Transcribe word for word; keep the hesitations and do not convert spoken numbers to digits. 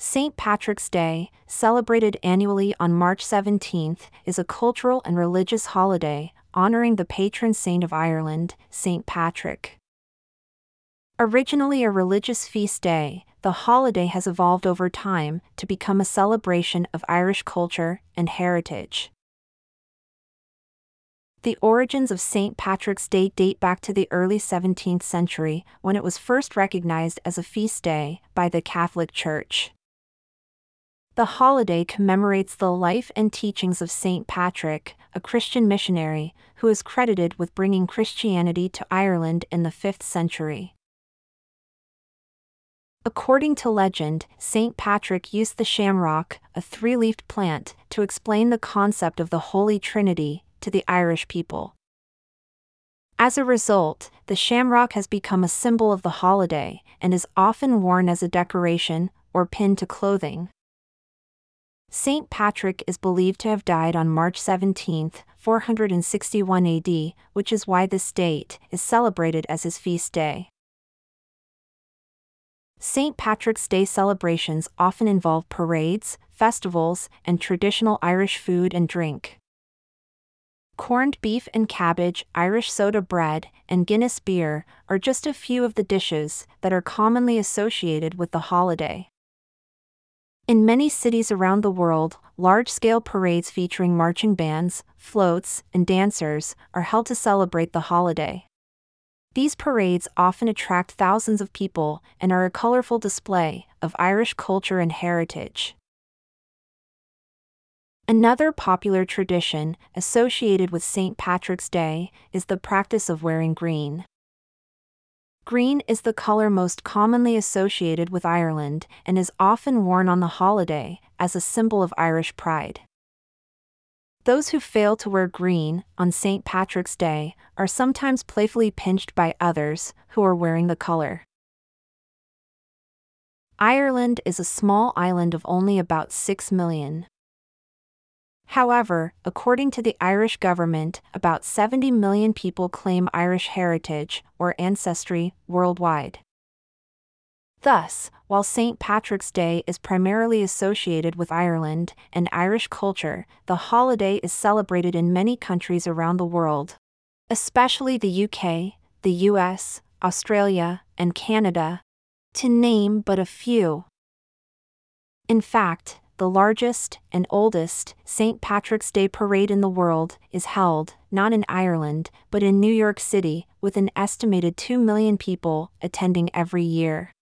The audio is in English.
Saint Patrick's Day, celebrated annually on March seventeenth, is a cultural and religious holiday honoring the patron saint of Ireland, Saint Patrick. Originally a religious feast day, the holiday has evolved over time to become a celebration of Irish culture and heritage. The origins of Saint Patrick's Day date back to the early seventeenth century, when it was first recognized as a feast day by the Catholic Church. The holiday commemorates the life and teachings of Saint Patrick, a Christian missionary, who is credited with bringing Christianity to Ireland in the fifth century. According to legend, Saint Patrick used the shamrock, a three-leafed plant, to explain the concept of the Holy Trinity to the Irish people. As a result, the shamrock has become a symbol of the holiday and is often worn as a decoration or pinned to clothing. Saint Patrick is believed to have died on March seventeenth, four hundred sixty-one A D, which is why this date is celebrated as his feast day. Saint Patrick's Day celebrations often involve parades, festivals, and traditional Irish food and drink. Corned beef and cabbage, Irish soda bread, and Guinness beer are just a few of the dishes that are commonly associated with the holiday. In many cities around the world, large-scale parades featuring marching bands, floats, and dancers are held to celebrate the holiday. These parades often attract thousands of people and are a colorful display of Irish culture and heritage. Another popular tradition associated with Saint Patrick's Day is the practice of wearing green. Green is the color most commonly associated with Ireland and is often worn on the holiday as a symbol of Irish pride. Those who fail to wear green on Saint Patrick's Day are sometimes playfully pinched by others who are wearing the color. Ireland is a small island of only about six million. However, according to the Irish government, about seventy million people claim Irish heritage or ancestry worldwide. Thus, while Saint Patrick's Day is primarily associated with Ireland and Irish culture, the holiday is celebrated in many countries around the world, especially the U K, the U S, Australia, and Canada, to name but a few. In fact, the largest and oldest Saint Patrick's Day parade in the world is held, not in Ireland, but in New York City, with an estimated two million people attending every year.